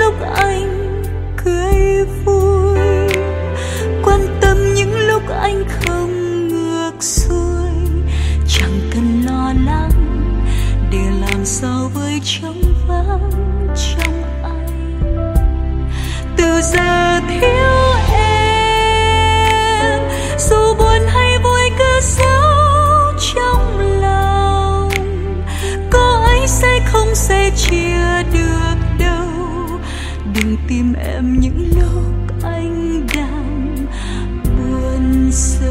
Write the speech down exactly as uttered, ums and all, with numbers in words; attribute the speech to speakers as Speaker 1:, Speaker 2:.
Speaker 1: lúc anh cười vui, quan tâm những lúc anh không ngược xuôi. Chẳng cần lo lắng để làm sao với trống vắng trong anh. Từ giờ thiếu em, dù buồn hay vui cứ giấu trong lòng, có ấy sẽ không sẽ chia được đâu. Đừng tìm em những lúc anh đang buồn sầu.